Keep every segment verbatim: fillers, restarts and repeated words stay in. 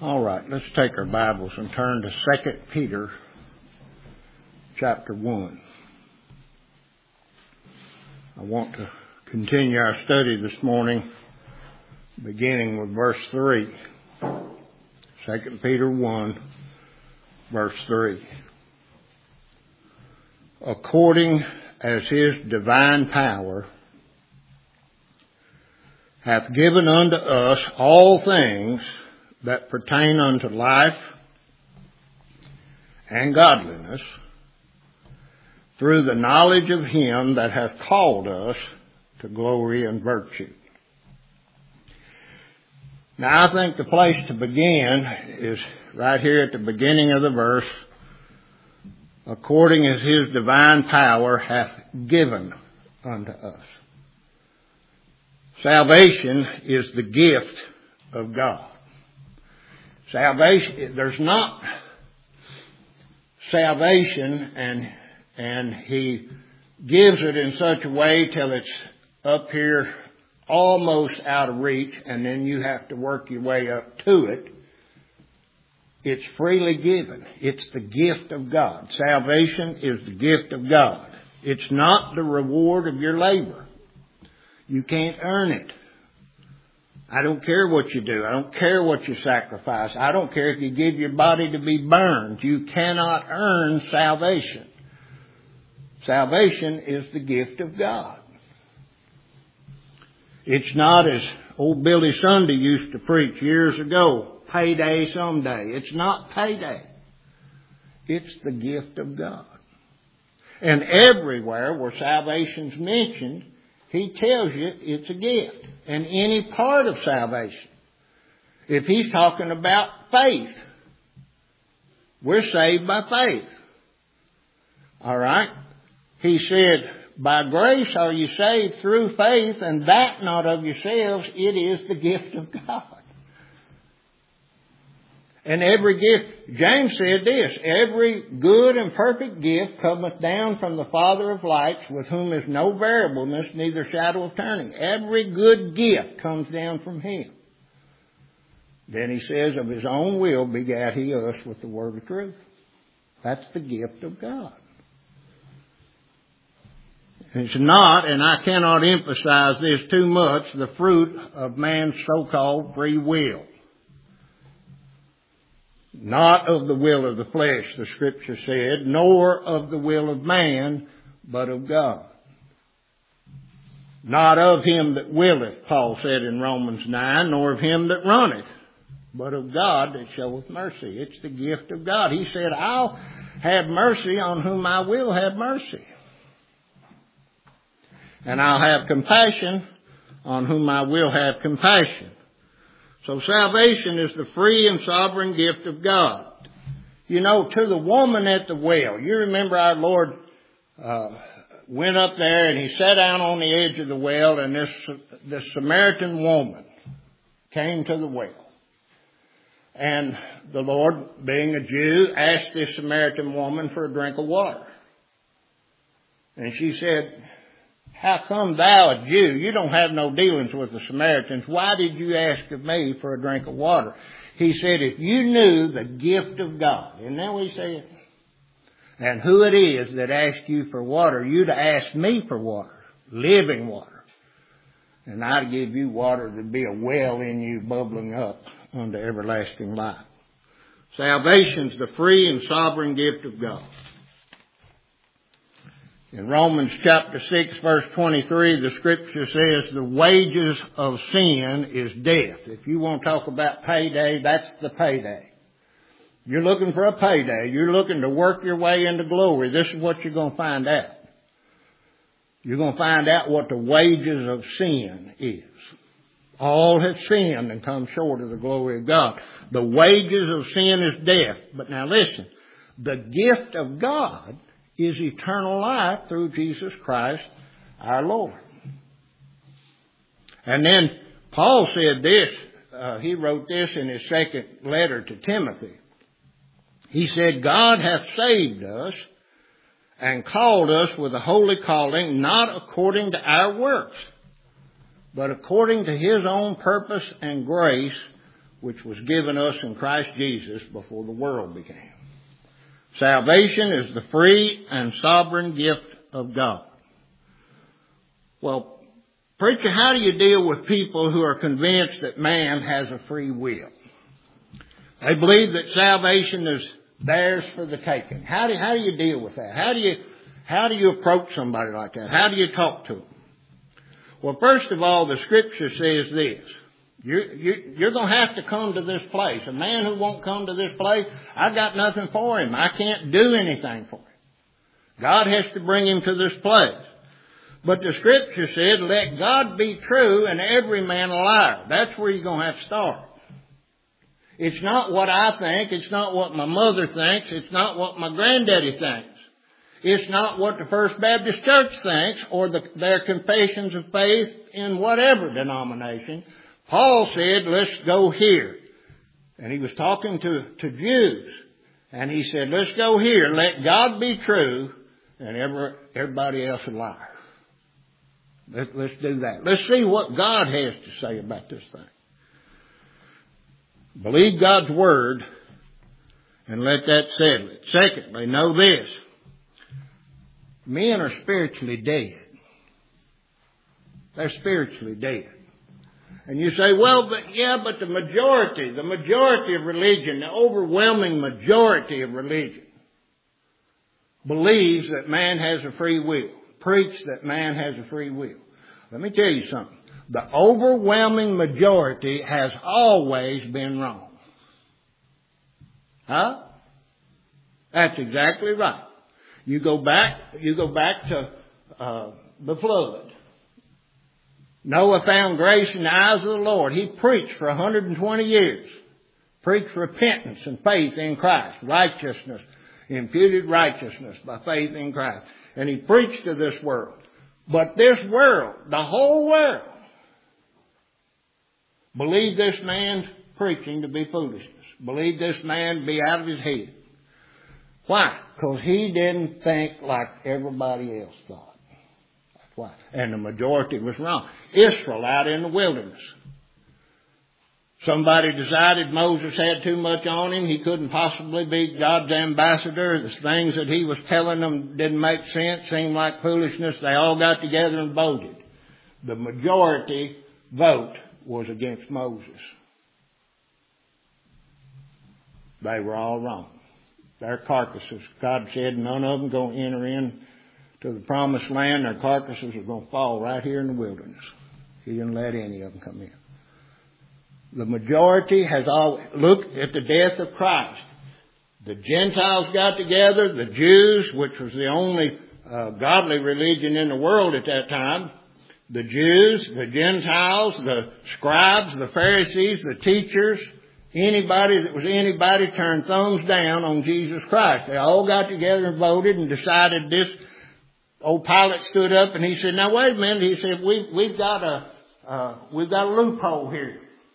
All right, let's take our Bibles and turn to Second Peter chapter one. I want to continue our study this morning, beginning with verse three. Second Peter one, verse three. According as his divine power hath given unto us all things that pertain unto life and godliness, through the knowledge of him that hath called us to glory and virtue. Now I think the place to begin is right here at the beginning of the verse. According as his divine power hath given unto us. Salvation is the gift of God. Salvation, there's not salvation and and he gives it in such a way till it's up here almost out of reach, and then you have to work your way up to it. It's freely given. It's the gift of God. Salvation is the gift of God. It's not the reward of your labor. You can't earn it. I don't care what you do. I don't care what you sacrifice. I don't care if you give your body to be burned. You cannot earn salvation. Salvation is the gift of God. It's not, as old Billy Sunday used to preach years ago, payday someday. It's not payday. It's the gift of God. And everywhere where salvation's mentioned, he tells you it's a gift. And any part of salvation. If he's talking about faith, we're saved by faith. All right? He said, by grace are you saved through faith, and that not of yourselves, it is the gift of God. And every gift, James said this, every good and perfect gift cometh down from the Father of lights, with whom is no variableness, neither shadow of turning. Every good gift comes down from him. Then he says, of his own will begat he us with the word of truth. That's the gift of God. It's not, and I cannot emphasize this too much, the fruit of man's so-called free will. Not of the will of the flesh, the Scripture said, nor of the will of man, but of God. Not of him that willeth, Paul said in Romans nine, nor of him that runneth, but of God that showeth mercy. It's the gift of God. He said, I'll have mercy on whom I will have mercy. And I'll have compassion on whom I will have compassion. So salvation is the free and sovereign gift of God. You know, to the woman at the well, you remember our Lord uh, went up there and he sat down on the edge of the well, and this, this Samaritan woman came to the well. And the Lord, being a Jew, asked this Samaritan woman for a drink of water. And she said, how come thou, a Jew, you don't have no dealings with the Samaritans, why did you ask of me for a drink of water? He said, if you knew the gift of God, isn't that what he said? And who it is that asked you for water, you'd ask me for water, living water. And I'd give you water to be a well in you bubbling up unto everlasting life. Salvation's the free and sovereign gift of God. In Romans chapter six, verse twenty-three, the Scripture says the wages of sin is death. If you want to talk about payday, that's the payday. You're looking for a payday. You're looking to work your way into glory. This is what you're going to find out. You're going to find out what the wages of sin is. All have sinned and come short of the glory of God. The wages of sin is death. But now listen, the gift of God is eternal life through Jesus Christ our Lord. And then Paul said this, uh, he wrote this in his second letter to Timothy. He said, God hath saved us and called us with a holy calling, not according to our works, but according to his own purpose and grace, which was given us in Christ Jesus before the world began. Salvation is the free and sovereign gift of God. Well, preacher, how do you deal with people who are convinced that man has a free will? They believe that salvation is theirs for the taking. How do, how do you deal with that? How do you, how do you approach somebody like that? How do you talk to them? Well, first of all, the Scripture says this. You, you, you're going to have to come to this place. A man who won't come to this place, I got nothing for him. I can't do anything for him. God has to bring him to this place. But the Scripture said, let God be true and every man a liar. That's where you're going to have to start. It's not what I think. It's not what my mother thinks. It's not what my granddaddy thinks. It's not what the First Baptist Church thinks or the, their confessions of faith in whatever denomination. Paul said, let's go here. And he was talking to, to Jews. And he said, let's go here. Let God be true and every, everybody else a liar. Let, let's do that. Let's see what God has to say about this thing. Believe God's Word and let that settle it. Secondly, know this. Men are spiritually dead. They're spiritually dead. And you say, well, but yeah, but the majority, the majority of religion, the overwhelming majority of religion believes that man has a free will. Preach that man has a free will. Let me tell you something. The overwhelming majority has always been wrong. Huh? That's exactly right. You go back, you go back to uh, the flood. Noah found grace in the eyes of the Lord. He preached for one hundred twenty years. Preached repentance and faith in Christ. Righteousness, imputed righteousness by faith in Christ. And he preached to this world. But this world, the whole world, believed this man's preaching to be foolishness. Believed this man to be out of his head. Why? Because he didn't think like everybody else thought. That's why. And the majority was wrong. Israel out in the wilderness. Somebody decided Moses had too much on him. He couldn't possibly be God's ambassador. The things that he was telling them didn't make sense, seemed like foolishness. They all got together and voted. The majority vote was against Moses. They were all wrong. Their carcasses, God said none of them going to enter in to the promised land. Their carcasses are going to fall right here in the wilderness. He didn't let any of them come in. The majority has all, look at the death of Christ. The Gentiles got together, the Jews, which was the only uh, godly religion in the world at that time. The Jews, the Gentiles, the scribes, the Pharisees, the teachers, anybody that was anybody turned thumbs down on Jesus Christ. They all got together and voted and decided this. Old Pilate stood up and he said, now wait a minute. He said, we, we've got a, uh, we've got a loophole here.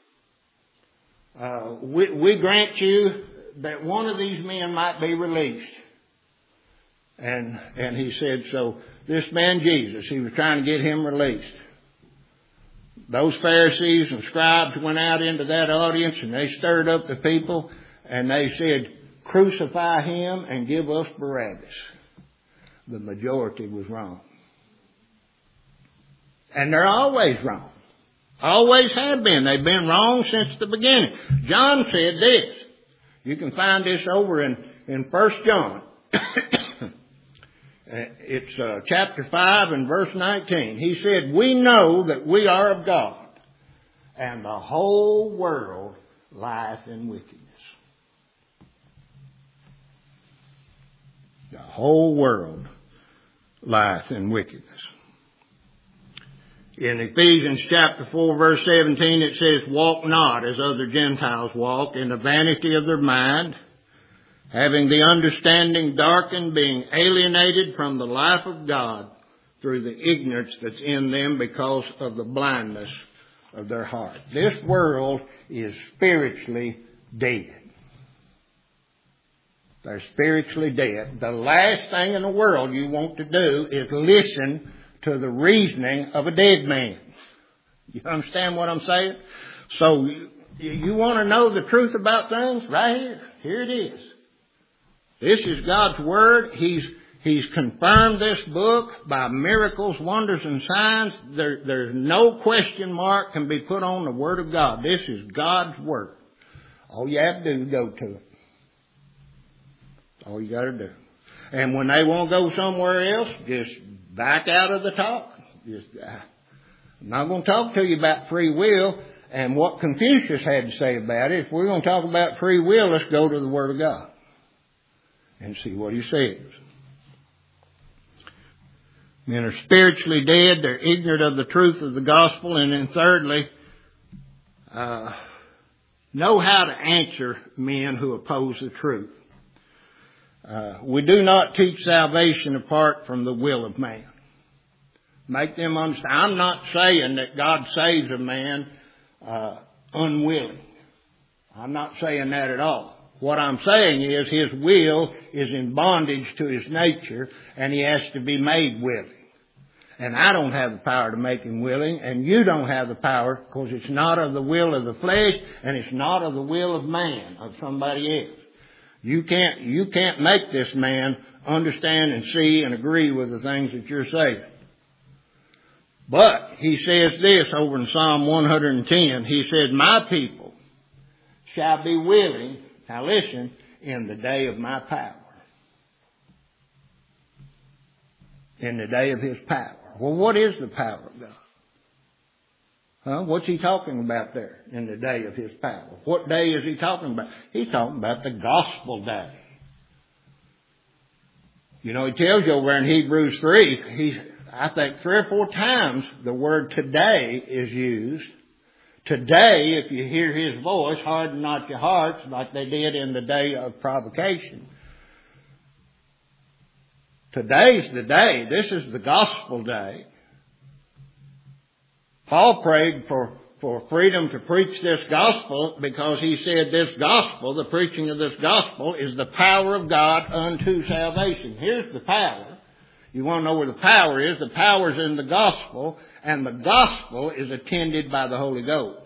Uh, we, we grant you that one of these men might be released. And, and he said, so this man Jesus, he was trying to get him released. Those Pharisees and scribes went out into that audience and they stirred up the people and they said, crucify him and give us Barabbas. The majority was wrong. And they're always wrong. Always have been. They've been wrong since the beginning. John said this. You can find this over in, in First John. It's uh, chapter five and verse nineteen. He said, we know that we are of God, and the whole world lieth in wickedness. The whole world lieth in wickedness. In Ephesians chapter four verse seventeen it says, walk not as other Gentiles walk in the vanity of their mind, having the understanding darkened, being alienated from the life of God through the ignorance that's in them because of the blindness of their heart. This world is spiritually dead. They're spiritually dead. The last thing in the world you want to do is listen to the reasoning of a dead man. You understand what I'm saying? So You want to know the truth about things? Right here. Here it is. This is God's Word. He's, He's confirmed this book by miracles, wonders, and signs. There, there's no question mark can be put on the Word of God. This is God's Word. All you have to do is go to it. All you got to do. And when they want to go somewhere else, just back out of the talk. Just, uh, I'm not going to talk to you about free will and what Confucius had to say about it. If we're going to talk about free will, let's go to the Word of God and see what He says. Men are spiritually dead. They're ignorant of the truth of the gospel. And then thirdly, uh, know how to answer men who oppose the truth. Uh, we do not teach salvation apart from the will of man. Make them understand. I'm not saying that God saves a man uh, unwilling. I'm not saying that at all. What I'm saying is his will is in bondage to his nature, and he has to be made willing. And I don't have the power to make him willing, and you don't have the power, because it's not of the will of the flesh, and it's not of the will of man, of somebody else. You can't, you can't make this man understand and see and agree with the things that you're saying. But he says this over in Psalm one hundred ten. He says, my people shall be willing, now listen, in the day of my power. In the day of His power. Well, what is the power of God? Huh? What's He talking about there in the day of His power? What day is He talking about? He's talking about the gospel day. You know, He tells you over in Hebrews three, He, I think three or four times the word today is used. Today, if you hear His voice, harden not your hearts like they did in the day of provocation. Today's the day. This is the gospel day. Paul prayed for, for freedom to preach this gospel because he said this gospel, the preaching of this gospel, is the power of God unto salvation. Here's the power. You want to know where the power is? The power is in the gospel, and the gospel is attended by the Holy Ghost.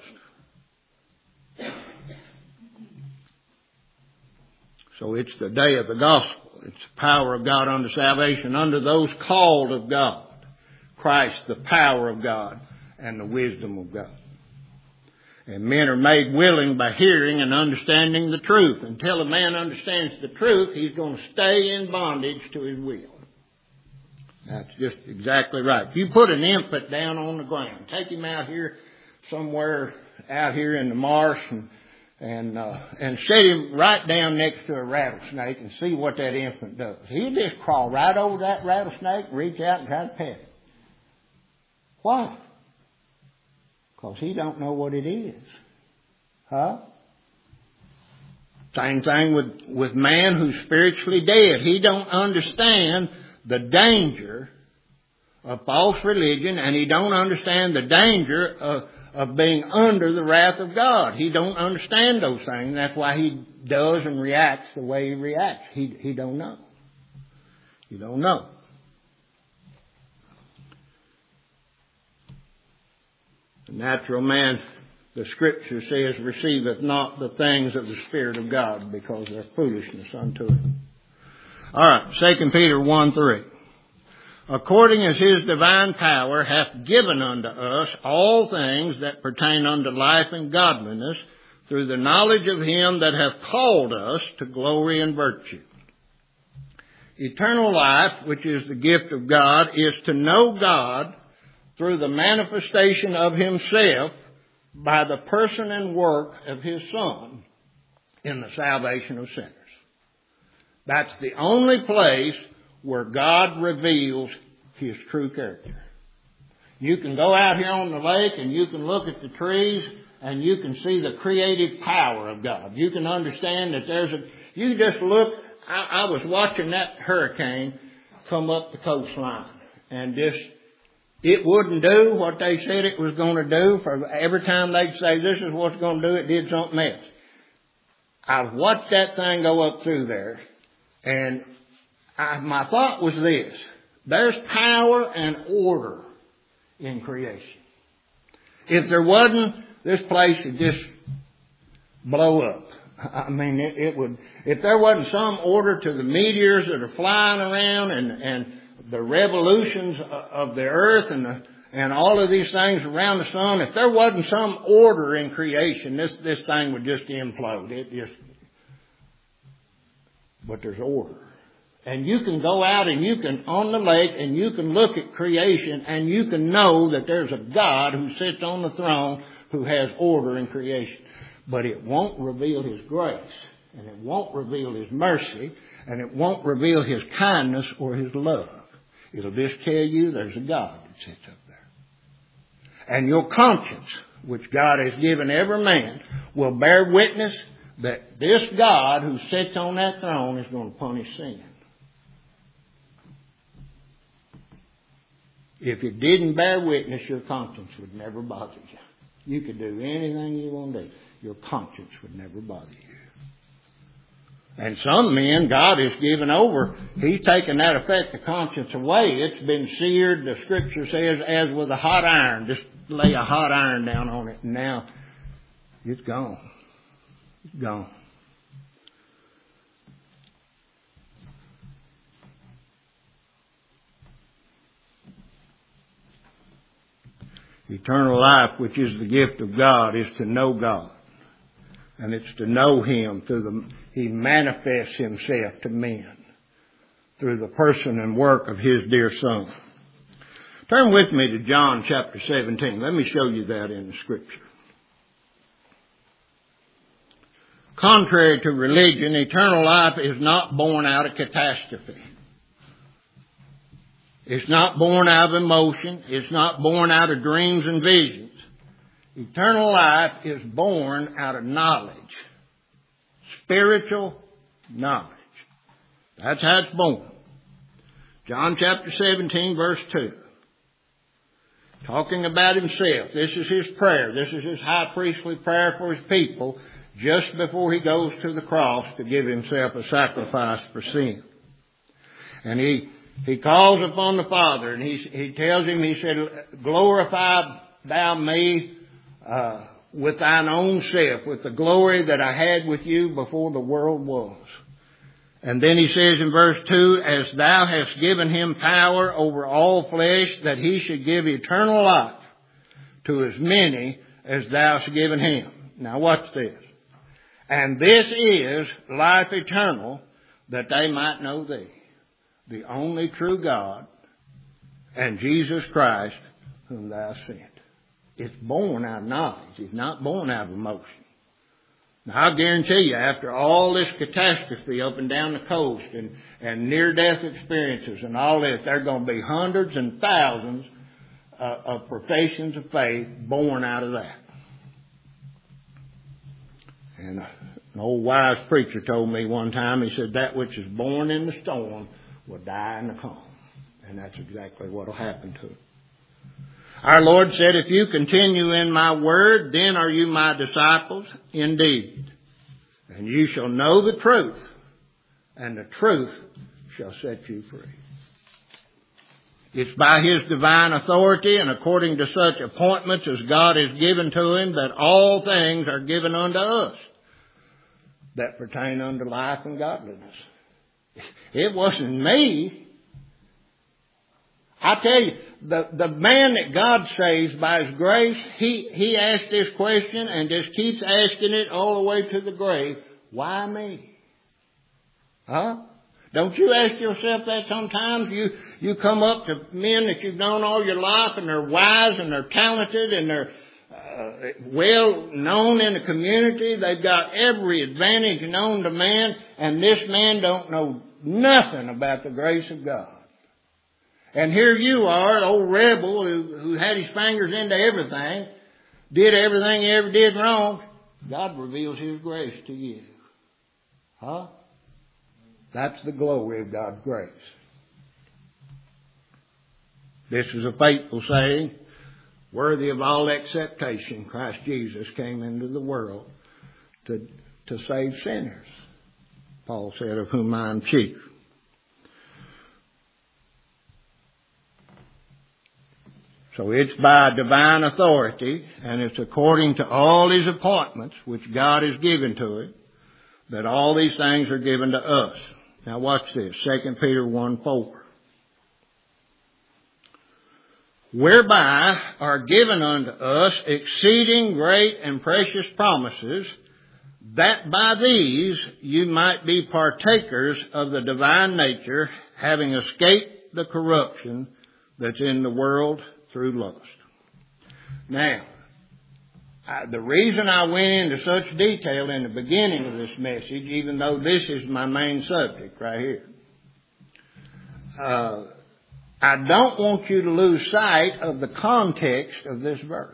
So it's the day of the gospel. It's the power of God unto salvation, unto those called of God. Christ, the power of God and the wisdom of God. And men are made willing by hearing and understanding the truth. Until a man understands the truth, he's going to stay in bondage to his will. That's just exactly right. If you put an infant down on the ground, take him out here somewhere out here in the marsh and And, uh, and set him right down next to a rattlesnake and see what that infant does. He'll just crawl right over that rattlesnake, reach out and try to pet it. Why? Because he don't know what it is. Huh? Same thing with, with man who's spiritually dead. He don't understand the danger of false religion, and he don't understand the danger of of being under the wrath of God. He don't understand those things. That's why he does and reacts the way he reacts. He, he don't know. You don't know. The natural man, the Scripture says, receiveth not the things of the Spirit of God, because they're foolishness unto him. All right, Second Peter one three. According as His divine power hath given unto us all things that pertain unto life and godliness, through the knowledge of Him that hath called us to glory and virtue. Eternal life, which is the gift of God, is to know God through the manifestation of Himself by the person and work of His Son in the salvation of sinners. That's the only place where God reveals His true character. You can go out here on the lake and you can look at the trees and you can see the creative power of God. You can understand that there's a, you just look, I, I was watching that hurricane come up the coastline, and just, it wouldn't do what they said it was going to do. For every time they'd say this is what's going to do, it did something else. I watched that thing go up through there, and I, my thought was this: there's power and order in creation. If there wasn't, this place would just blow up. I mean, it, it would, if there wasn't some order to the meteors that are flying around and, and the revolutions of the earth and the, and all of these things around the sun, if there wasn't some order in creation, this, this thing would just implode. It just, but there's order. And you can go out and you can, on the lake, and you can look at creation and you can know that there's a God who sits on the throne who has order in creation. But it won't reveal His grace, and it won't reveal His mercy, and it won't reveal His kindness or His love. It'll just tell you there's a God that sits up there. And your conscience, which God has given every man, will bear witness that this God who sits on that throne is going to punish sin. If it didn't bear witness, your conscience would never bother you. You could do anything you want to do. Your conscience would never bother you. And some men, God has given over. He's taken that effect of conscience away. It's been seared, the Scripture says, as with a hot iron. Just lay a hot iron down on it, and now it's gone. It's gone. Eternal life, which is the gift of God, is to know God. And it's to know Him through the, He manifests Himself to men through the person and work of His dear Son. Turn with me to John chapter seventeen. Let me show you that in the Scripture. Contrary to religion, eternal life is not born out of catastrophe. It's not born out of emotion. It's not born out of dreams and visions. Eternal life is born out of knowledge. Spiritual knowledge. That's how it's born. John chapter seventeen verse two. Talking about Himself. This is His prayer. This is His high priestly prayer for His people just before He goes to the cross to give Himself a sacrifice for sin. And He He calls upon the Father and He, he tells Him, He said, glorify Thou me uh, with Thine own self, with the glory that I had with You before the world was. And then He says in verse two, as Thou hast given Him power over all flesh, that He should give eternal life to as many as Thou hast given Him. Now watch this. And this is life eternal, that they might know Thee, the only true God, and Jesus Christ, whom Thou sent. It's born out of knowledge. It's not born out of emotion. Now, I guarantee you, after all this catastrophe up and down the coast and, and near-death experiences and all this, there are going to be hundreds and thousands uh, of professions of faith born out of that. And an old wise preacher told me one time, he said, that which is born in the storm will die in the calm. And that's exactly what will happen to it. Our Lord said, if you continue in my word, then are you my disciples indeed. And you shall know the truth, and the truth shall set you free. It's by His divine authority and according to such appointments as God has given to Him that all things are given unto us that pertain unto life and godliness. It wasn't me. I tell you, the, the man that God saves by His grace, he, he asked this question and just keeps asking it all the way to the grave. Why me? Huh? Don't you ask yourself that sometimes? You, you come up to men that you've known all your life and they're wise and they're talented and they're uh, well known in the community. They've got every advantage known to man, and this man don't know nothing about the grace of God. And here you are, an old rebel who, who had his fingers into everything, did everything he ever did wrong. God reveals His grace to you. Huh? That's the glory of God's grace. This is a faithful saying, worthy of all acceptation. Christ Jesus came into the world to, to save sinners. Paul said, of whom I am chief. So it's by divine authority, and it's according to all His appointments, which God has given to it, that all these things are given to us. Now watch this, Second Peter one four. Whereby are given unto us exceeding great and precious promises, that by these you might be partakers of the divine nature, having escaped the corruption that's in the world through lust. Now, I, the reason I went into such detail in the beginning of this message, even though this is my main subject right here, uh, I don't want you to lose sight of the context of this verse.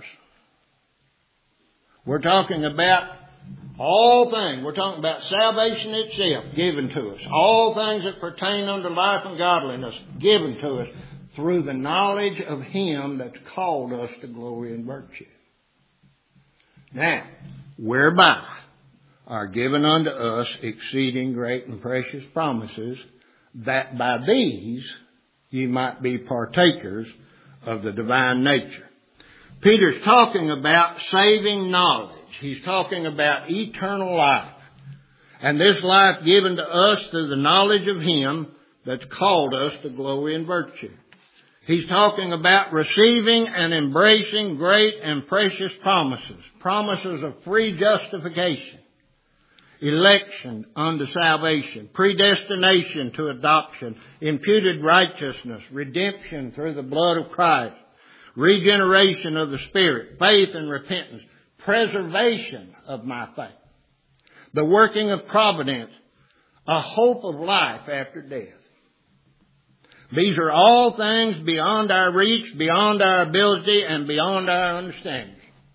We're talking about all things. We're talking about salvation itself given to us. All things that pertain unto life and godliness given to us through the knowledge of Him that's called us to glory and virtue. Now, whereby are given unto us exceeding great and precious promises, that by these ye might be partakers of the divine nature. Peter's talking about saving knowledge. He's talking about eternal life. And this life given to us through the knowledge of Him that's called us to glory and virtue. He's talking about receiving and embracing great and precious promises. Promises of free justification, election unto salvation, predestination to adoption, imputed righteousness, redemption through the blood of Christ, regeneration of the Spirit, faith and repentance, preservation of my faith, the working of providence, a hope of life after death. These are all things beyond our reach, beyond our ability, and beyond our understanding.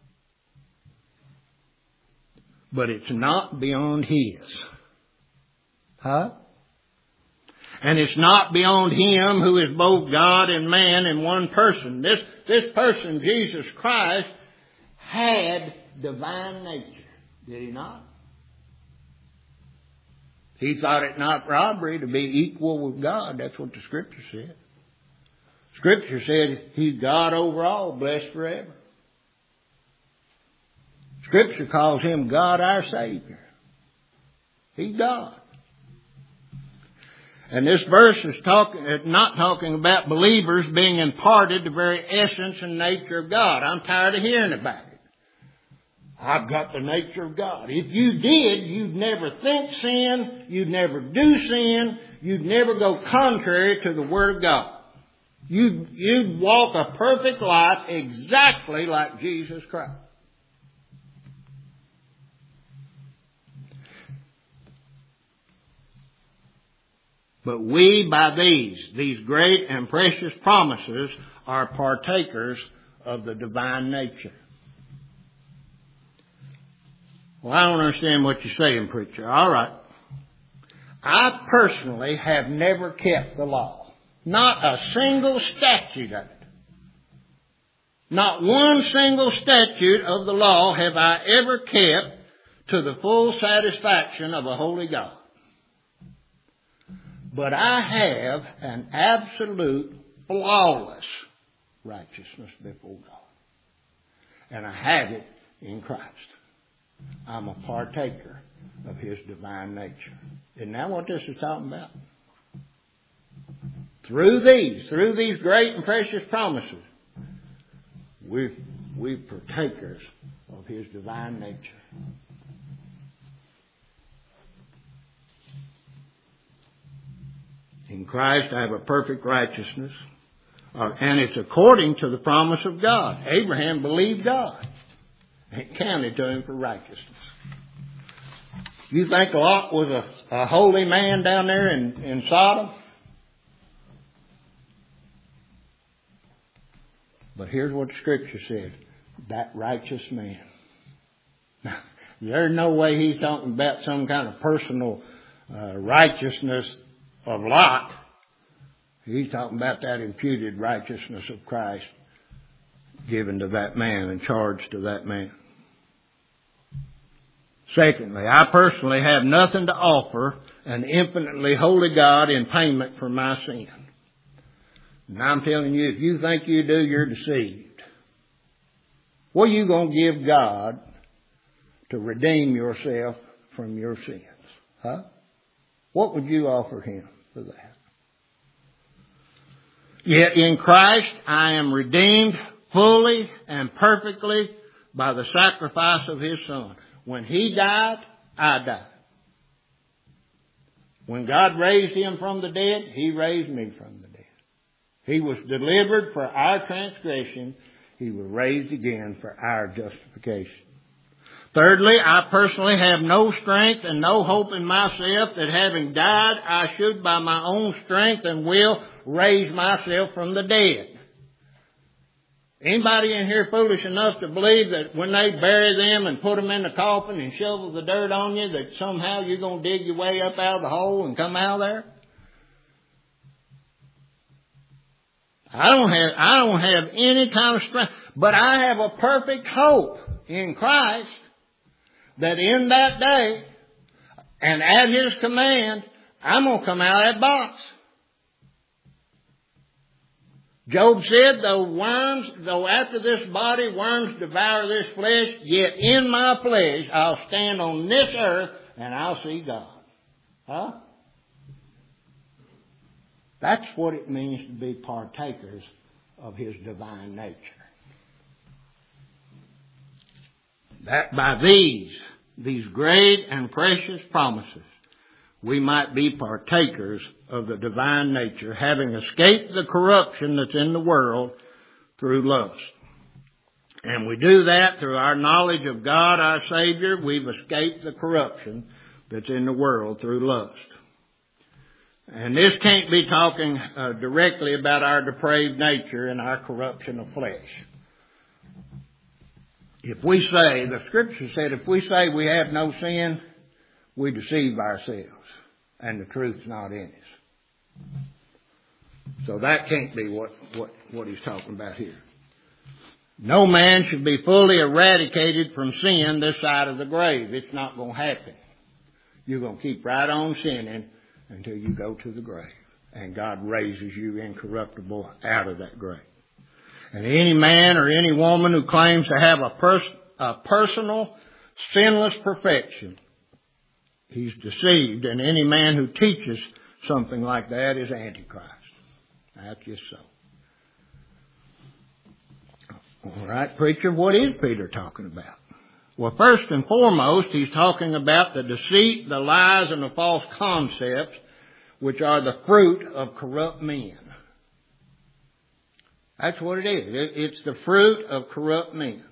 But it's not beyond His. Huh? And it's not beyond Him who is both God and man in one person. This, this person, Jesus Christ, had divine nature. Did He not? He thought it not robbery to be equal with God. That's what the Scripture said. Scripture said He's God over all, blessed forever. Scripture calls Him God our Savior. He's God. And this verse is talking, not talking about believers being imparted the very essence and nature of God. I'm tired of hearing about it. I've got the nature of God. If you did, you'd never think sin, you'd never do sin, you'd never go contrary to the Word of God. You'd, you'd walk a perfect life exactly like Jesus Christ. But we, by these, these great and precious promises, are partakers of the divine nature. Well, I don't understand what you're saying, preacher. All right. I personally have never kept the law. Not a single statute of it. Not one single statute of the law have I ever kept to the full satisfaction of a holy God. But I have an absolute flawless righteousness before God. And I have it in Christ. I'm a partaker of His divine nature. Isn't that what this is talking about? Through these, through these great and precious promises, we're, we're partakers of His divine nature. In Christ I have a perfect righteousness, uh, and it's according to the promise of God. Abraham believed God. It counted to him for righteousness. You think Lot was a, a holy man down there in, in Sodom? But here's what the Scripture says. That righteous man. Now, there's no way he's talking about some kind of personal uh, righteousness of Lot. He's talking about that imputed righteousness of Christ given to that man and charged to that man. Secondly, I personally have nothing to offer an infinitely holy God in payment for my sin. And I'm telling you, if you think you do, you're deceived. What are you going to give God to redeem yourself from your sins? Huh? What would you offer Him for that? Yet in Christ I am redeemed fully and perfectly by the sacrifice of His Son. When He died, I died. When God raised Him from the dead, He raised me from the dead. He was delivered for our transgression. He was raised again for our justification. Thirdly, I personally have no strength and no hope in myself that having died, I should by my own strength and will raise myself from the dead. Anybody in here foolish enough to believe that when they bury them and put them in the coffin and shovel the dirt on you, that somehow you're going to dig your way up out of the hole and come out of there? I don't have, I don't have any kind of strength, but I have a perfect hope in Christ that in that day and at His command, I'm going to come out of that box. Job said, though worms, though after this body worms devour this flesh, yet in my flesh I'll stand on this earth and I'll see God. Huh? That's what it means to be partakers of His divine nature. That by these, these great and precious promises, we might be partakers of the divine nature, having escaped the corruption that's in the world through lust. And we do that through our knowledge of God, our Savior. We've escaped the corruption that's in the world through lust. And this can't be talking uh, directly about our depraved nature and our corruption of flesh. If we say, the Scripture said, if we say we have no sin, we deceive ourselves, and the truth's not in us. So that can't be what, what, what he's talking about here. No man should be fully eradicated from sin this side of the grave. It's not going to happen. You're going to keep right on sinning until you go to the grave. And God raises you incorruptible out of that grave. And any man or any woman who claims to have a, pers- a personal, sinless perfection, he's deceived. And any man who teaches something like that is Antichrist. That's just so. All right, preacher, what is Peter talking about? Well, first and foremost, he's talking about the deceit, the lies, and the false concepts, which are the fruit of corrupt men. That's what it is. It's the fruit of corrupt men.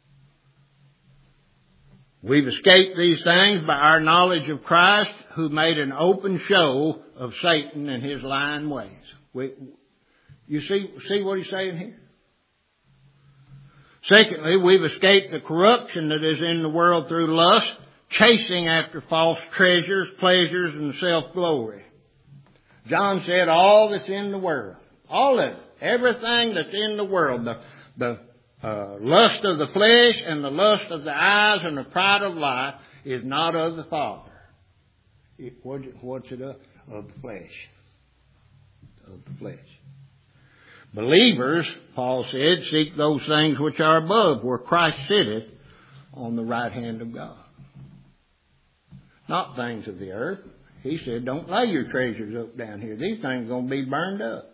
We've escaped these things by our knowledge of Christ, who made an open show of Satan and his lying ways. We, you see, see what he's saying here? Secondly, we've escaped the corruption that is in the world through lust, chasing after false treasures, pleasures, and self-glory. John said all that's in the world, all of it, everything that's in the world, the, the uh, lust of the flesh and the lust of the eyes and the pride of life is not of the Father. It, what, what's it of? Of the flesh. Of the flesh. Believers, Paul said, seek those things which are above, where Christ sitteth on the right hand of God. Not things of the earth. He said, don't lay your treasures up down here. These things are going to be burned up.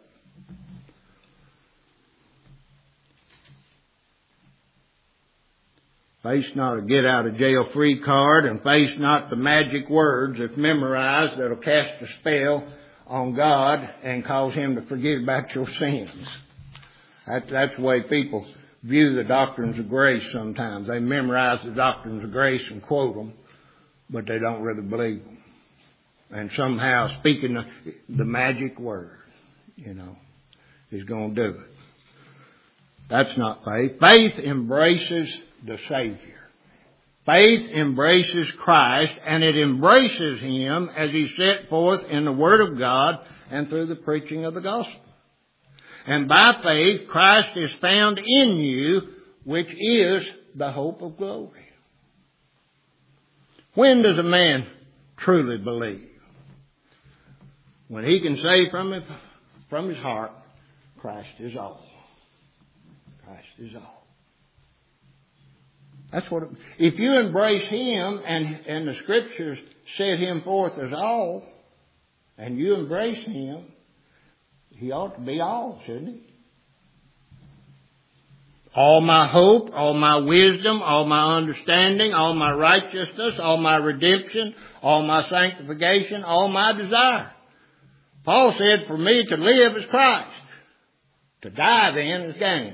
Face not a get out of jail free card, and face not the magic words if memorized that'll cast a spell on God and cause Him to forget about your sins. That, that's the way people view the doctrines of grace sometimes. They memorize the doctrines of grace and quote them, but they don't really believe them. And somehow speaking the, the magic word, you know, is going to do it. That's not faith. Faith embraces the Savior. Faith embraces Christ, and it embraces Him as He set forth in the Word of God and through the preaching of the gospel. And by faith, Christ is found in you, which is the hope of glory. When does a man truly believe? When he can say from his, from his heart, Christ is all. Christ is all. That's what it, if you embrace Him and, and the Scriptures set Him forth as all, and you embrace Him, He ought to be all, shouldn't He? All my hope, all my wisdom, all my understanding, all my righteousness, all my redemption, all my sanctification, all my desire. Paul said, for me to live is Christ. To die then is gain.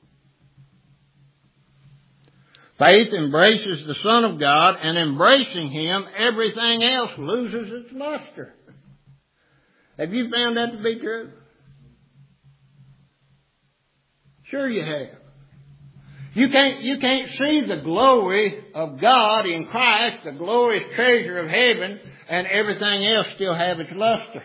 Faith embraces the Son of God, and embracing Him, everything else loses its luster. Have you found that to be true? Sure you have. You can't, you can't see the glory of God in Christ, the glorious treasure of heaven, and everything else still have its luster.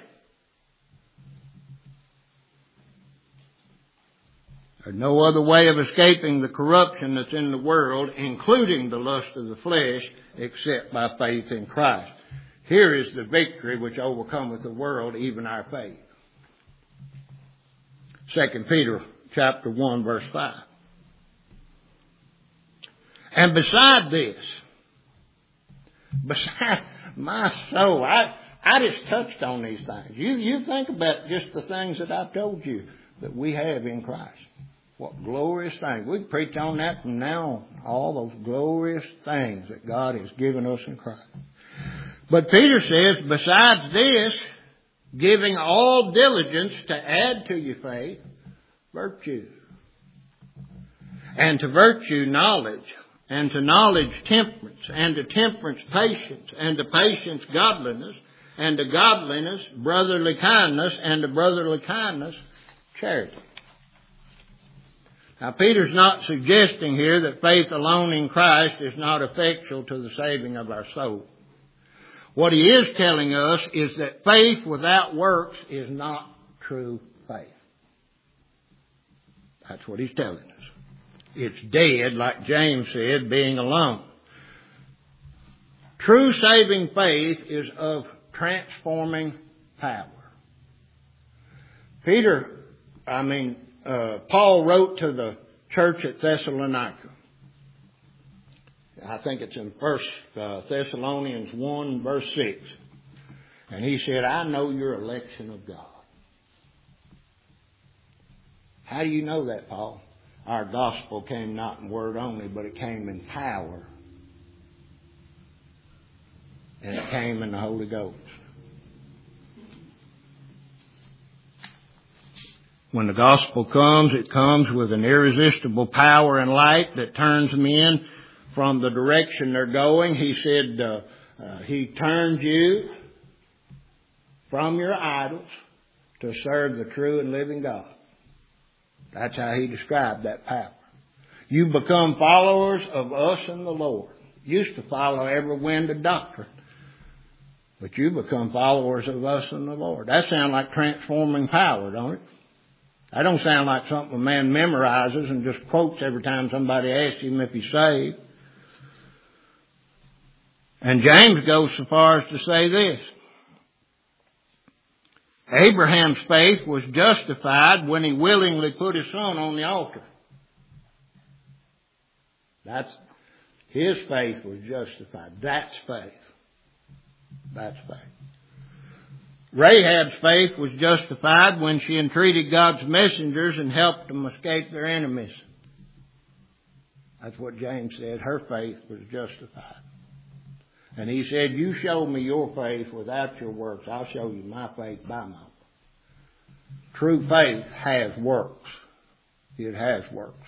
There's no other way of escaping the corruption that's in the world, including the lust of the flesh, except by faith in Christ. Here is the victory which overcometh the world, even our faith. Second Peter chapter one, verse five. And beside this, beside my soul, I, I just touched on these things. You, you think about just the things that I've told you that we have in Christ. What glorious things. We can preach on that from now on. All those glorious things that God has given us in Christ. But Peter says, besides this, giving all diligence to add to your faith, virtue. And to virtue, knowledge. And to knowledge, temperance. And to temperance, patience. And to patience, godliness. And to godliness, brotherly kindness. And to brotherly kindness, charity. Now, Peter's not suggesting here that faith alone in Christ is not effectual to the saving of our soul. What he is telling us is that faith without works is not true faith. That's what he's telling us. It's dead, like James said, being alone. True saving faith is of transforming power. Peter, I mean, uh, Paul wrote to the church at Thessalonica. I think it's in First uh, Thessalonians one, verse six. And he said, I know your election of God. How do you know that, Paul? Our gospel came not in word only, but it came in power. And it came in the Holy Ghost. When the gospel comes, it comes with an irresistible power and light that turns men from the direction they're going. He said, uh, uh, he turned you from your idols to serve the true and living God. That's how he described that power. You become followers of us and the Lord. Used to follow every wind of doctrine. But you become followers of us and the Lord. That sounds like transforming power, don't it? That don't sound like something a man memorizes and just quotes every time somebody asks him if he's saved. And James goes so far as to say this. Abraham's faith was justified when he willingly put his son on the altar. That's, his faith was justified. That's faith. That's faith. Rahab's faith was justified when she entreated God's messengers and helped them escape their enemies. That's what James said. Her faith was justified. And he said, you show me your faith without your works. I'll show you my faith by my works. True faith has works. It has works.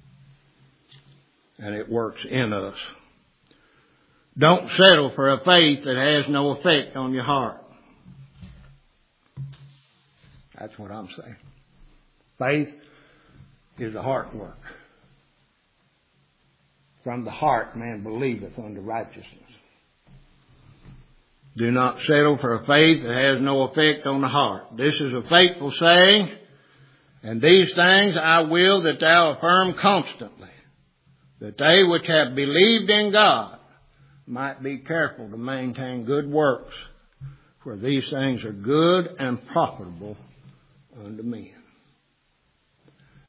And it works in us. Don't settle for a faith that has no effect on your heart. That's what I'm saying. Faith is a heart work. From the heart man believeth unto righteousness. Do not settle for a faith that has no effect on the heart. This is a faithful saying, and these things I will that thou affirm constantly, that they which have believed in God might be careful to maintain good works, for these things are good and profitable unto men.